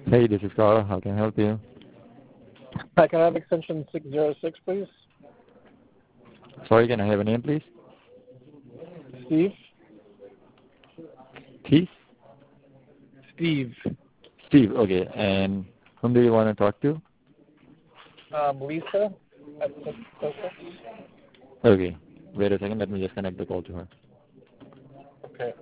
Hey, this is Carl. How can I help you? Hi, can I have extension 606, please? Sorry, can I have a name, please? Steve? Keith? Steve. Steve, okay. And whom do you want to talk to? Lisa at 606? Okay. Wait a second. Let me just connect the call to her. Okay.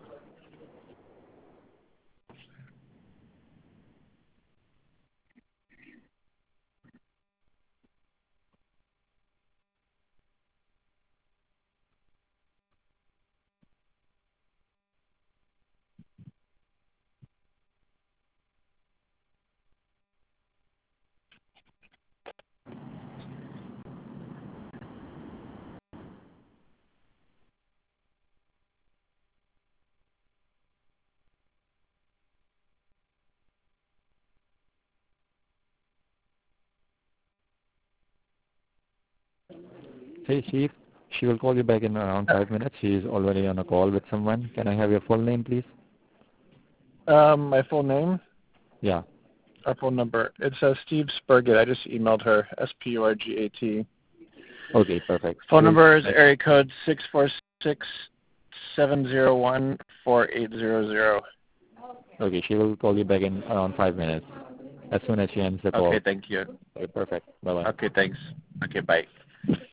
Hey, Steve. She will call you back in around 5 minutes. She is already on a call with someone. Can I have your full name, please? My full name? Yeah. Our phone number. It's Steve Spurgett. I just emailed her. Spurgat. Okay, perfect. Phone number is area code 646-701-4800. Okay, she will call you back in around 5 minutes as soon as she ends the call. Okay, thank you. Okay, perfect. Bye-bye. Okay, thanks. Okay, bye.